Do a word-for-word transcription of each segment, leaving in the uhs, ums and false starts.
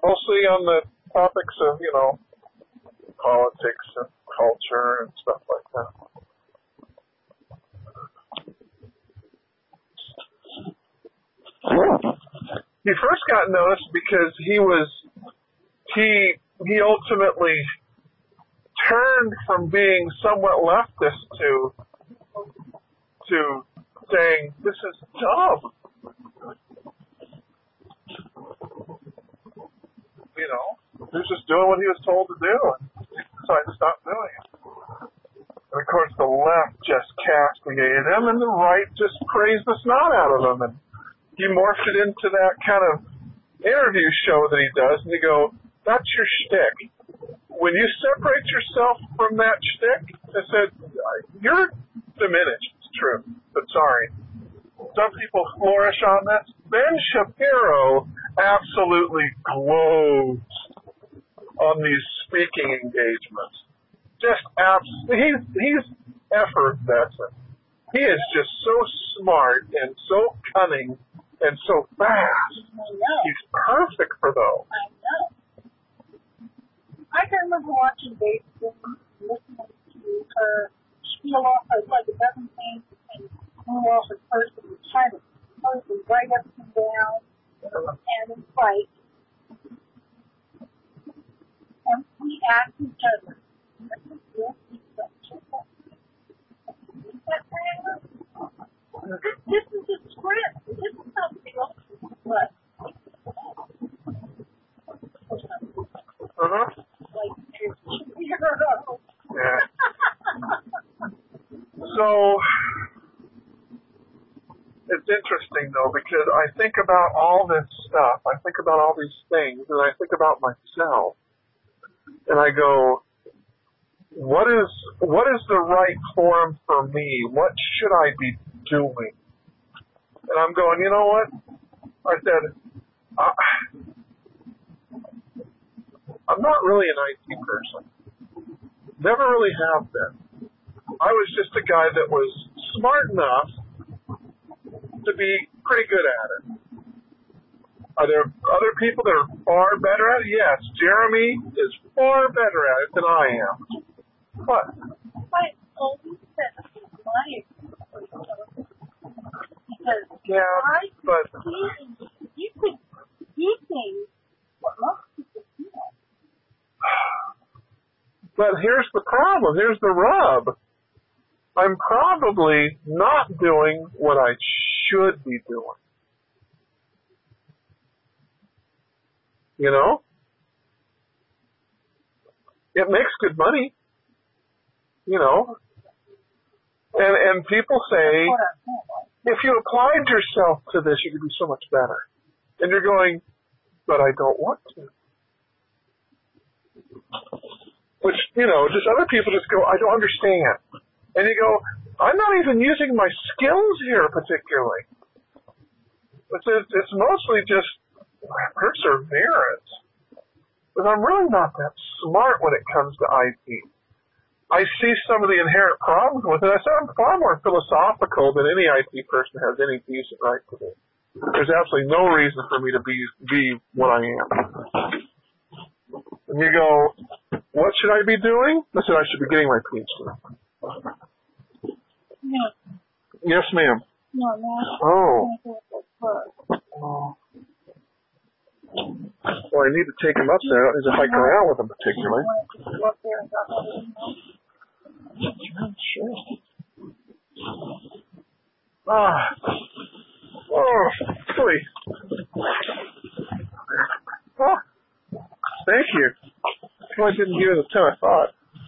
mostly on the topics of, you know, politics and culture and stuff like that. He first got noticed because he was, he, he ultimately turned from being somewhat leftist to, to saying, this is dumb. You know, he was just doing what he was told to do, and he decided to stop doing it. And of course, the left just castigated him, and the right just praised the snot out of him. And he morphed it into that kind of interview show that he does, and you go, that's your shtick. When you separate yourself from that shtick, I said, you're diminished. It's true, but sorry. Some people flourish on this. Ben Shapiro absolutely glows on these speaking engagements. Just absolutely, he's, he's effervescent. He is just so smart and so cunning and so fast. He's perfect for those. I know. I can remember watching David listening to her spiel off of like a dozen things and move off at first and trying to totally write everything down. And it's like, and we ask each other, this is a script. This is not real. But, uh-huh. like, yeah. So, it's interesting, though, because I think about all this stuff. I think about all these things, and I think about myself. And I go, what is what is the right form for me? What should I be doing? And I'm going, you know what? I said, I, I'm not really an I T person. Never really have been. I was just a guy that was smart enough to be pretty good at it. Are there other people that are far better at it? Yes. Jeremy is far better at it than I am. What? I always said my because yeah, I but see, you could do things what most people do. But here's the problem. Here's the rub. I'm probably not doing what I should be doing. You know? It makes good money. You know? And and people say, if you applied yourself to this, you could be so much better. And you're going, but I don't want to. Which, you know, just other people just go, I don't understand. And you go, I'm not even using my skills here particularly. It's, it's mostly just perseverance. But I'm really not that smart when it comes to I T. I see some of the inherent problems with it. I said I'm far more philosophical than any I T person has any decent right to be. There's absolutely no reason for me to be be what I am. And you go, what should I be doing? I said I should be getting my P H D. No. Yes, ma'am. No, no. Oh. Oh. Well, I need to take him up there. I don't need to hike around with him particularly. Sure. Ah. Oh, boy. Oh, thank you. Well, I didn't give it the time I thought.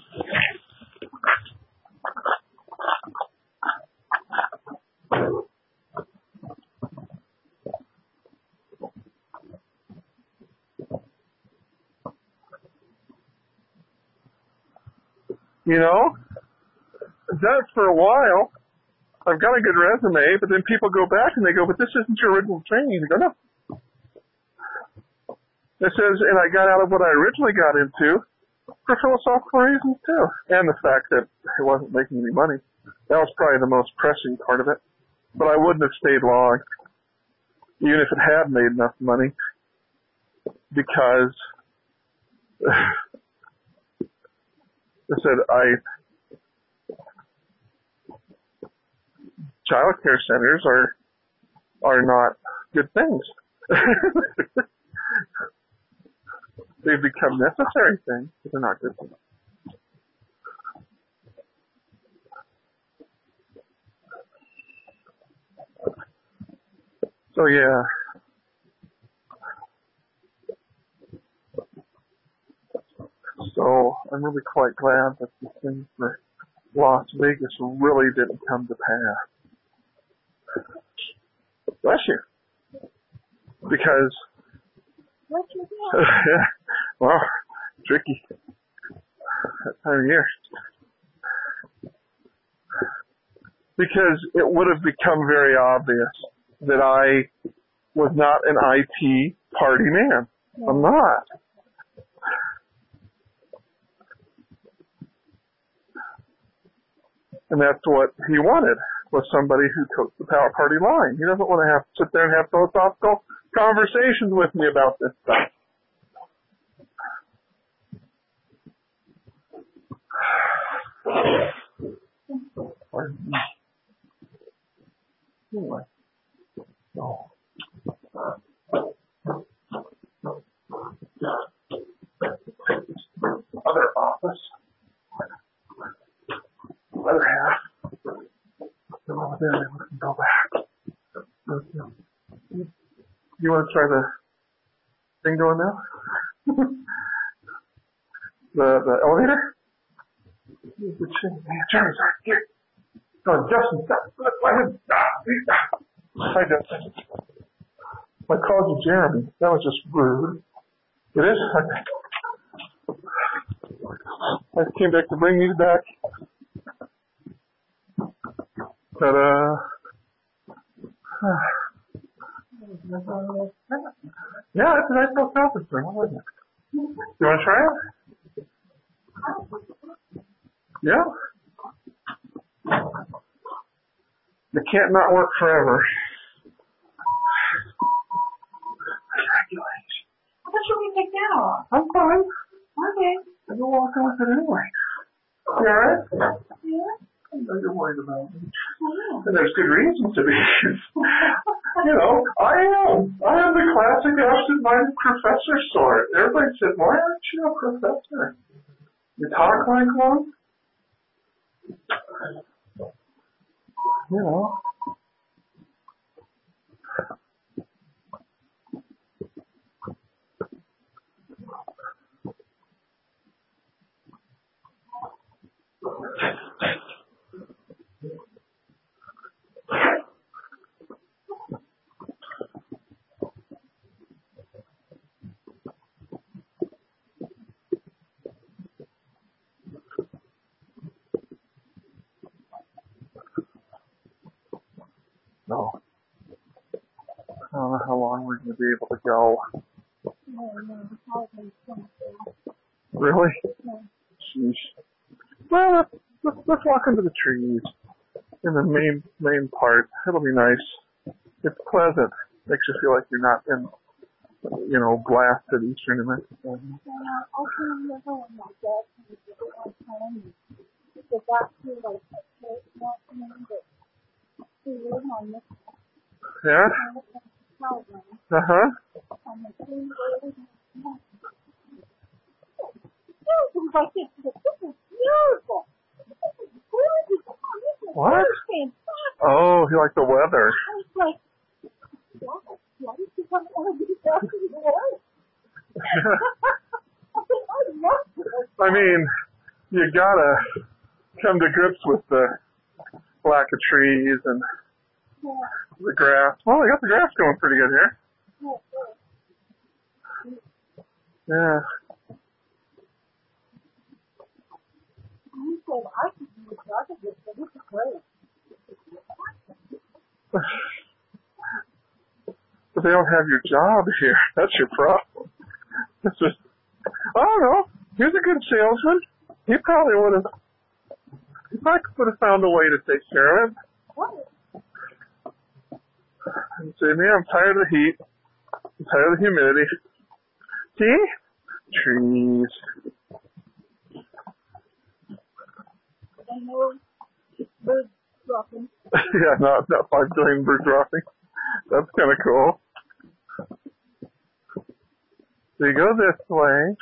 You know, I've done it for a while. I've got a good resume, but then people go back and they go, but this isn't your original training. I go, no. It says, and I got out of what I originally got into for philosophical reasons too. And the fact that it wasn't making any money. That was probably the most pressing part of it. But I wouldn't have stayed long, even if it had made enough money. because I said I child care centers are are not good things. They've become necessary things, but they're not good things. So yeah. So I'm really quite glad that the thing for Las Vegas really didn't come to pass. Bless you. Because, yeah, well, tricky that time of year. Because it would have become very obvious that I was not an I T party man. I'm not. And that's what he wanted, was somebody who took the power party line. He doesn't want to have to sit there and have philosophical conversations with me about this stuff. Anyway. So. Other office. Other half. Come over there and we can go back. You want to try the thing going now? the the elevator? The chairs are here. Oh, Justin, stop. Let him stop. Hi, Justin. I called you Jeremy. That was just rude. It is? Okay. I came back to bring you back. Ta-da. Yeah, it's a nice little conference room. What was it? You want to try it? Yeah. It can't not work forever. What should we take that off? I'm fine. Okay. I've been walking with it anyway. You alright? Yeah. I know you're worried about me. Yeah. And there's good reason to be. You know, I am. I am the classic absent-minded professor sort. Everybody said, why aren't you a professor? You talk like one? You know. No. I don't know how long we're going to be able to go. No, no, probably twenty-four. Really? No. Sheesh. Well, let's, let's, let's walk into the trees in the main main part. It'll be nice. It's pleasant. Makes you feel like you're not in, you know, blasted eastern New Mexico. Yeah, I can remember when my dad came to the one time and they got to like a church afternoon, but we lived on this Yeah? house. Uh-huh. And the thing was, it was like, this is beautiful. This is gorgeous. This is What? fantastic. Oh, you like the weather. I was like, wow, why did you come out of these after the work? I said, I love this. I mean, you gotta come to grips with the lack of trees and Yeah. the grass. Well, we got the grass going pretty good here. Yeah, yeah. Yeah. You said I could be a part of this, but this is great. But they don't have your job here. That's your problem. It's just, I don't know. Here's a good salesman. He probably would have, he probably would have found a way to take care of it. What? And say, man, I'm tired of the heat. I'm tired of the humidity. See? Trees. I know birds dropping. Yeah, not, not five billion bird dropping. That's kind of cool. So you go this way.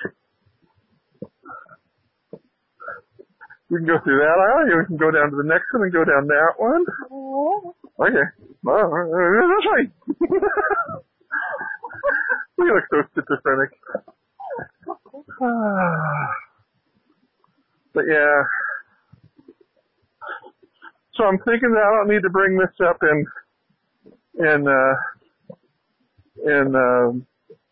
We can go through that aisle, or we can go down to the next one and go down that one. Oh. Okay. Well, this way. We look so schizophrenic. But yeah. So I'm thinking that I don't need to bring this up in, in, uh, in, um,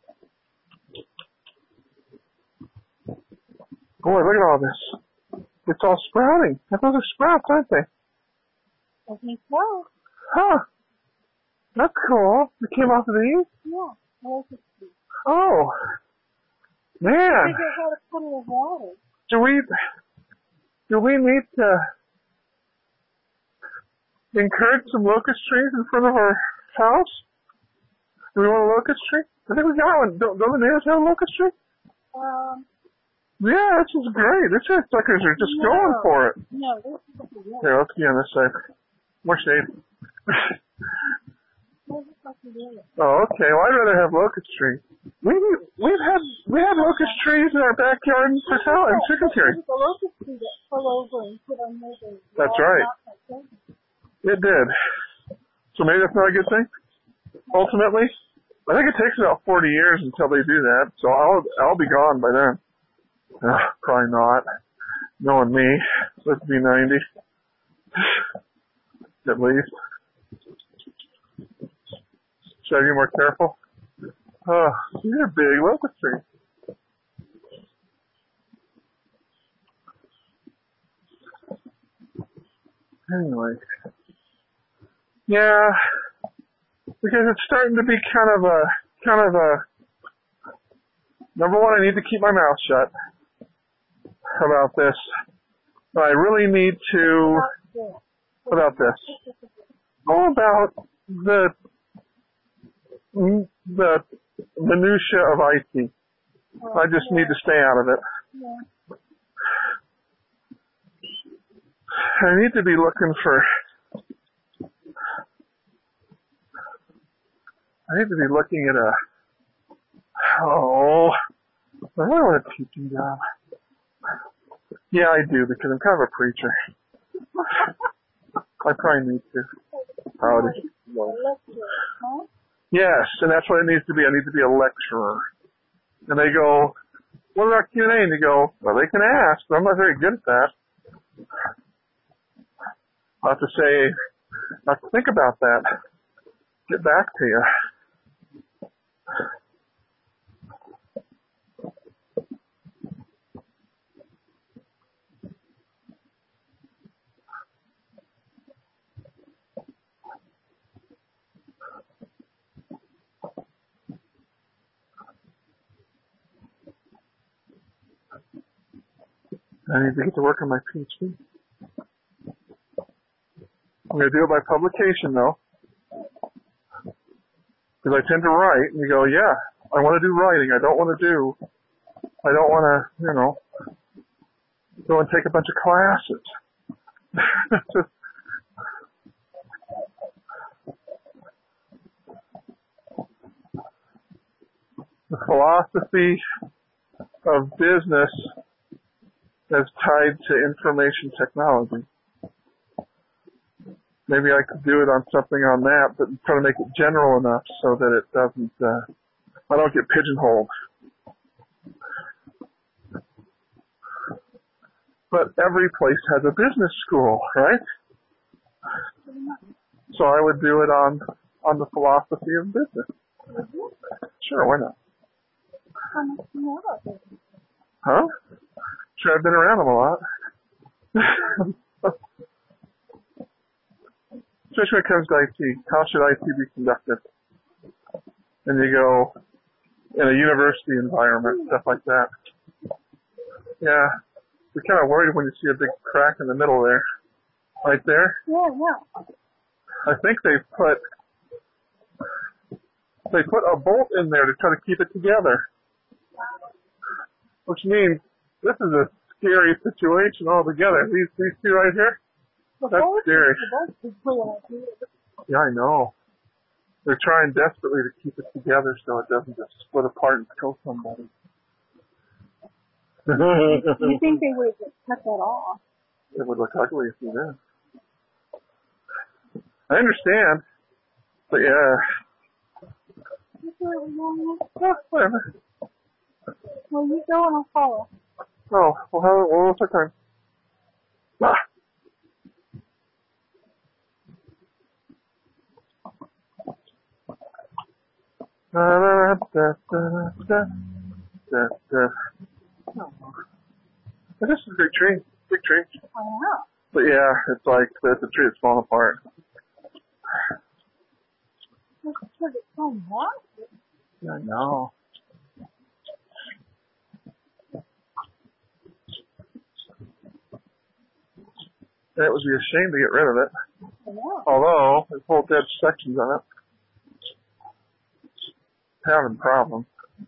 boy, look at all this. It's all sprouting. Those are sprouts, aren't they? I think so. Huh. That's cool. It came off of these? Yeah. I like it too. Oh. Man. Figure out how to put it in water. Do we, do we need to encourage some locust trees in front of our house? Do we want a locust tree? I think we got one. Don't, don't the neighbors have a locust tree? Um, Yeah, this is great. These suckers are just no. going for it. No, this is what we want. Here, let's be on this side. More shade. This is what we want. Oh, okay. Well, I'd rather have locust trees. We we've had we had locust trees in our backyard in Patel and Chickasbury. The locust tree that fell over and put on the That's right. It did. So maybe that's not a good thing. Ultimately, I think it takes about forty years until they do that. So I'll I'll be gone by then. Uh, probably not. Knowing me, let's be ninety at least. Should I be more careful? Oh, these are big locust trees. Anyway, yeah, because it's starting to be kind of a kind of a. Number one, I need to keep my mouth shut about this. But I really need to, about this. All about the, the minutia of I T. I just need to stay out of it. I need to be looking for, I need to be looking at a, oh, I really want a teaching job. Yeah, I do, because I'm kind of a preacher. I probably need to. Probably. Yes, and that's what it needs to be. I need to be a lecturer. And they go, what about Q and A? And you go, well, they can ask, but I'm not very good at that. I'll have to say, I'll have to think about that. Get back to you. I need to get to work on my PhD. I'm going to do it by publication, though. Because I tend to write, and you go, yeah, I want to do writing. I don't want to do, I don't want to, you know, go and take a bunch of classes. Just, the philosophy of business is tied to information technology. Maybe I could do it on something on that, but try to make it general enough so that it doesn't, uh, I don't get pigeonholed. But every place has a business school, right? So I would do it on, on the philosophy of business. Sure, why not? How much do you know about this? Huh? Sure, I've been around them a lot. Especially when it comes to I T. How should I T be conducted? And you go, in a university environment, stuff like that. Yeah. You're kind of worried when you see a big crack in the middle there. Right there. Yeah, yeah. I think they put, they put a bolt in there to try to keep it together. Which means this is a scary situation altogether. These these two right here, The that's boat, scary. the boat is clear out here. Yeah, I know. They're trying desperately to keep it together so it doesn't just split apart and kill somebody. You think they would have cut that off? It would look ugly if you did. I understand, but yeah, You see what we're doing? well, whatever. Well, you go and I'll follow. Oh, well, how, well, what's our time? Ah. Da, da, da, da, da, da, da. Oh. This is a big tree, big tree. I know. But yeah, it's like it's a tree that's falling apart. Look, look, it's so massive. Yeah, I know. It would be a shame to get rid of it. I know. Although, there's whole dead sections on it. Having problems.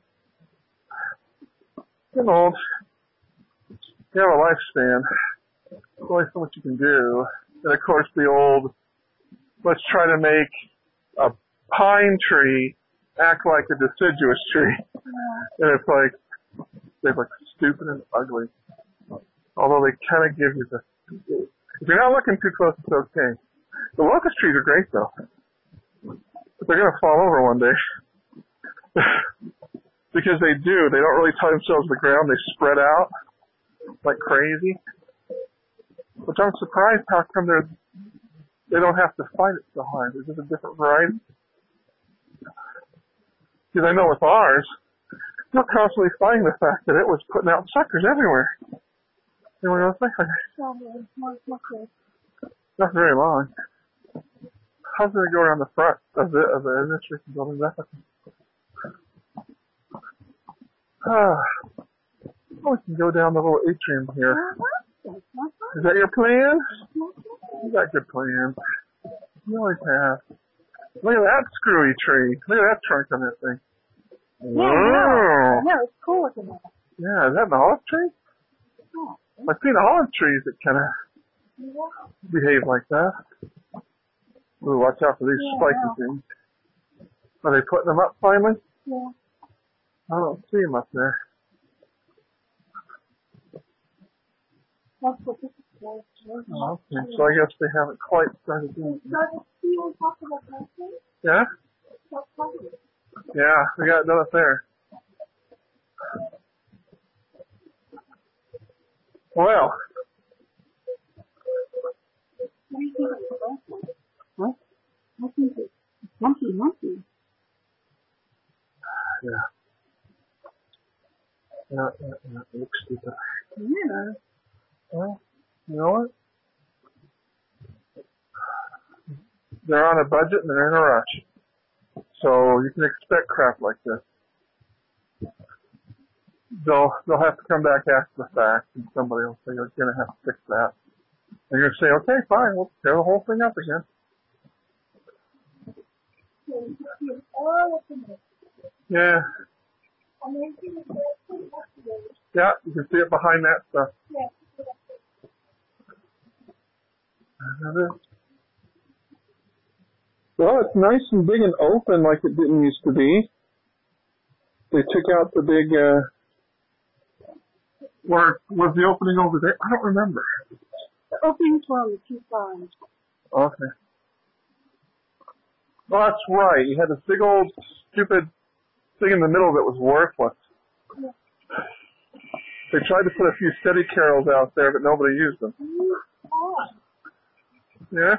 Getting old. You have a lifespan. There's only so much you can do. And of course the old, let's try to make a pine tree act like a deciduous tree. Yeah. And it's like, they look stupid and ugly. Although they kind of give you the, if you're not looking too close, it's okay. The locust trees are great though. But they're going to fall over one day. Because they do. They don't really tie themselves to the ground. They spread out like crazy. Which I'm surprised how come they're, they don't have to fight it so hard. Is it a different variety? Because I know with ours, they're constantly fighting the fact that it was putting out suckers everywhere. You know what I was thinking? Strawberry, more, more clear. Not very long. How's it go around the front of the of the administration building? That ah, oh, we can go down the little atrium here. Uh-huh. Is that your plan? You got good plans. You always have. Look at that screwy tree. Look at that trunk on that thing. Yeah, I know. I know. It's cool looking. Yeah, is that an olive tree? Oh. I've seen olive trees that kind of Yeah. behave like that. Ooh, watch out for these Yeah, spiky wow. things. Are they putting them up finally? Yeah. I don't see them up there. That's what this is for. Oh, okay. So I guess they haven't quite started doing it. Started see on top of that mountain? Yeah? That's funny. Yeah, we got it done up there. Well, What do you think it's supposed to? huh? I think it's lumpy, lumpy. Yeah. Yeah, yeah, yeah. It looks stupid. Yeah. Well, you know what? They're on a budget and they're in a rush. So you can expect crap like this. They'll they'll have to come back after the fact and somebody will say, you're gonna have to fix that. And you're gonna say, okay, fine, we'll tear the whole thing up again. So you can see it all up in there. Yeah. And then you can see it up there. Yeah, you can see it behind that stuff. Yeah. Well, it's nice and big and open like it didn't used to be. They took out the big, uh, where was the opening over there? I don't remember. The openings were on the two sides. Okay. Well, that's right. You had this big old stupid thing in the middle that was worthless. Yeah. They tried to put a few steady carols out there, but nobody used them. Oh. Yeah?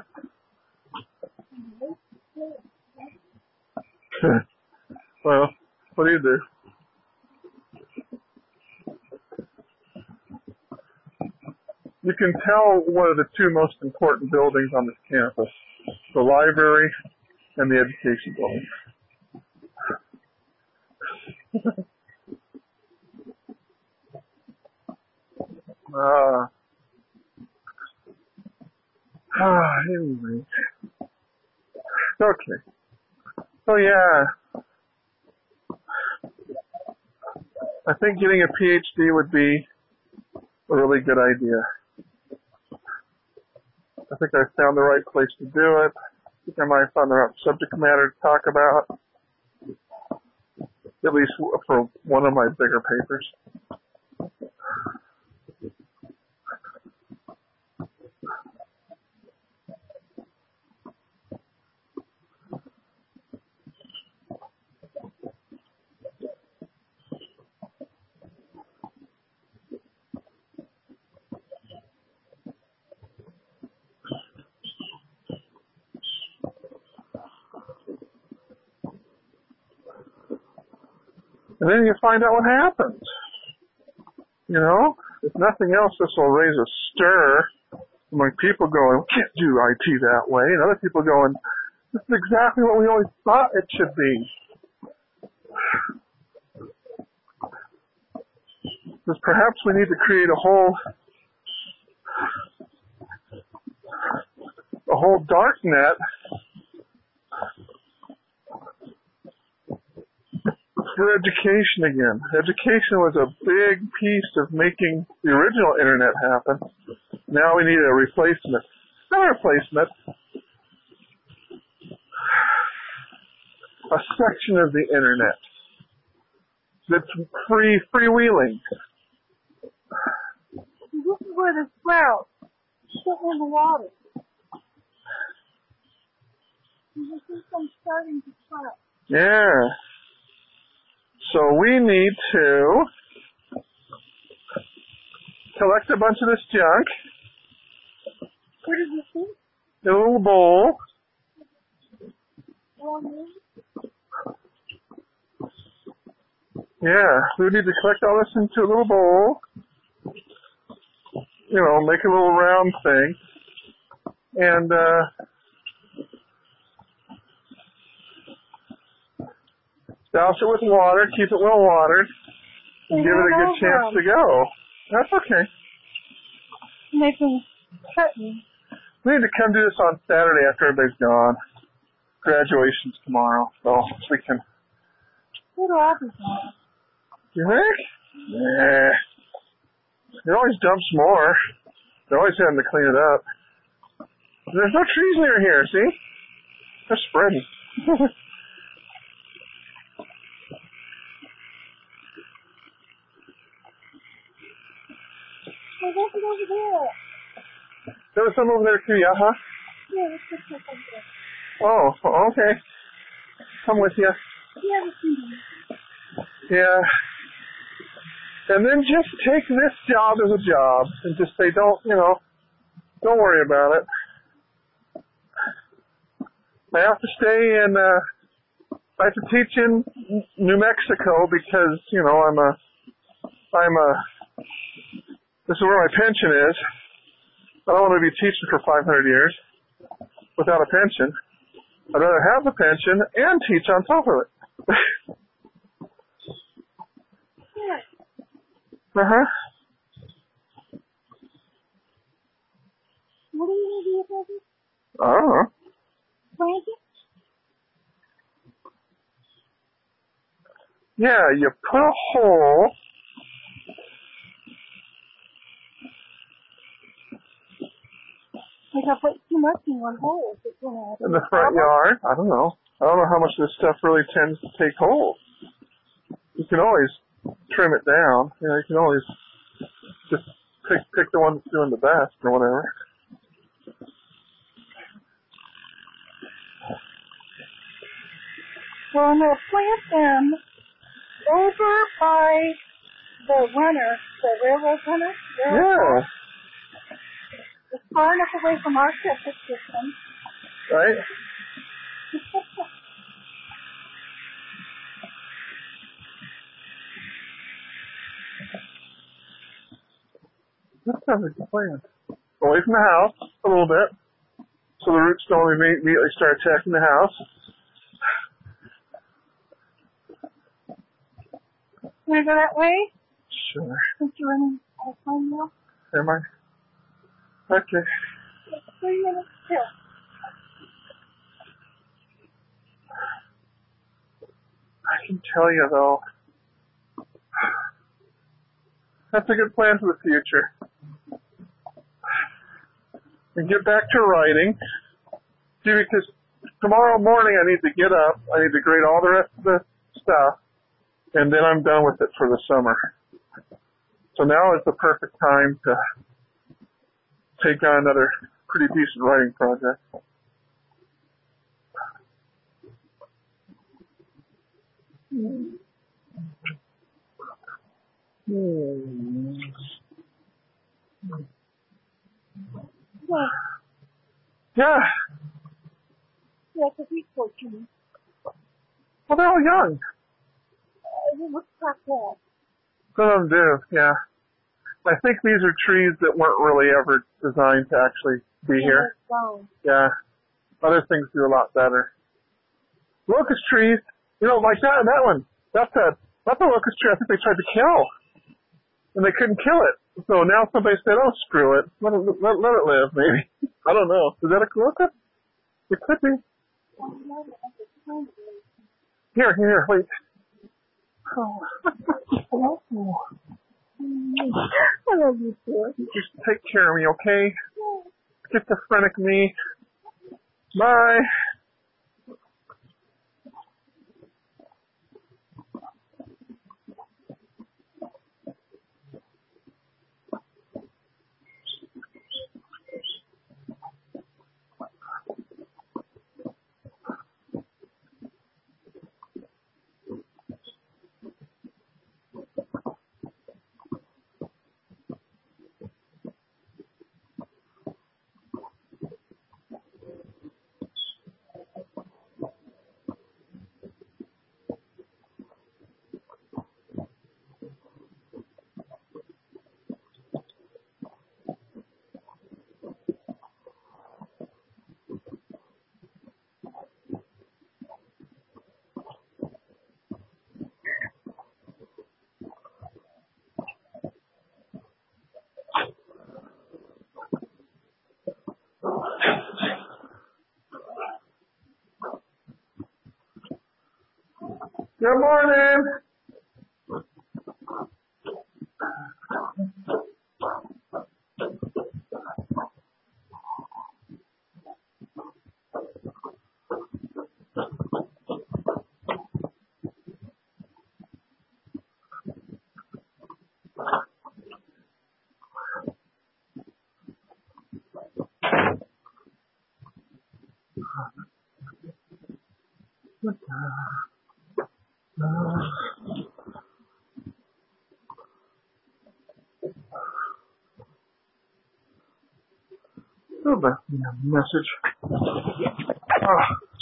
Well, what do you do? You can tell one of the two most important buildings on this campus, the library and the education building. Ah. Ah, anyway. Okay. So yeah. I think getting a P H D would be a really good idea. I think I found the right place to do it. I think I might have found the right subject matter to talk about, at least for one of my bigger papers. And then you find out what happens. You know, if nothing else, this will raise a stir among people going, we can't do I T that way. And other people going, this is exactly what we always thought it should be. Because perhaps we need to create a whole, a whole dark net for education again. Education was a big piece of making the original internet happen. Now we need a replacement. Not a replacement. A section of the internet that's free, freewheeling. This is where the sprouts sit in the water. You see them starting to sprout. Yeah. So we need to collect a bunch of this junk Where did you see? in a little bowl. Yeah, we need to collect all this into a little bowl. You know, make a little round thing. And, uh, douse it with water, keep it well watered, and give it a good chance to go. That's okay. Making curtains. We need to come do this on Saturday after everybody's gone. Graduation's tomorrow, so we can. What do I do tomorrow? You think? Yeah. It always dumps more. They're always having to clean it up. There's no trees near here, see? They're spreading. Well, what's it over there? There was some over there too, yeah, huh? Yeah, let's just check over there. Oh, okay. Come with you. Yeah, let's see them. Yeah. And then just take this job as a job and just say, don't, you know, don't worry about it. I have to stay in, uh, I have to teach in New Mexico because, you know, I'm a, I'm a, this is where my pension is. I don't want to be teaching for five hundred years without a pension. I'd rather have the pension and teach on top of it. Yeah. Uh-huh. What do you need to do with it? I don't know. Plant it? Yeah, you put a hole. Like I put too much in one hole. It's gonna In the front yard. I don't know. I don't know how much this stuff really tends to take hold. You can always trim it down. You know, you can always just pick pick the one that's doing the best or whatever. Well, I'm gonna plant them over by the runner, the railroad runner. Yeah. It's far enough away from our septic system. Right? That sounds like a plan. Away from the house a little bit, so the roots don't immediately start attacking the house. Want to go that way? Sure. Since you're running out of time now? Am I? Okay. It's three minutes still. I can tell you though, That's a good plan for the future. And get back to writing. See, because tomorrow morning I need to get up, I need to grade all the rest of the stuff, and then I'm done with it for the summer. So now is the perfect time to take on another pretty decent writing project. Hmm. Yeah. Yeah. Yeah, because he's fourteen. Well, they're all young. Uh, he looks like that. Some of them do, yeah. I think these are trees that weren't really ever designed to actually be Yeah, here. so. Yeah. Other things do a lot better. Locust trees, you know, like that and that one. That's a, that's a locust tree I think they tried to kill. And they couldn't kill it. So now somebody said, oh, screw it. Let it, let, let it live, maybe. I don't know. Is that a locust? It could be. Here, here, wait. Oh. I love you, too. Just take care of me, okay? Schizophrenic me. Bye. Good morning. Oh, that's a message. Oh.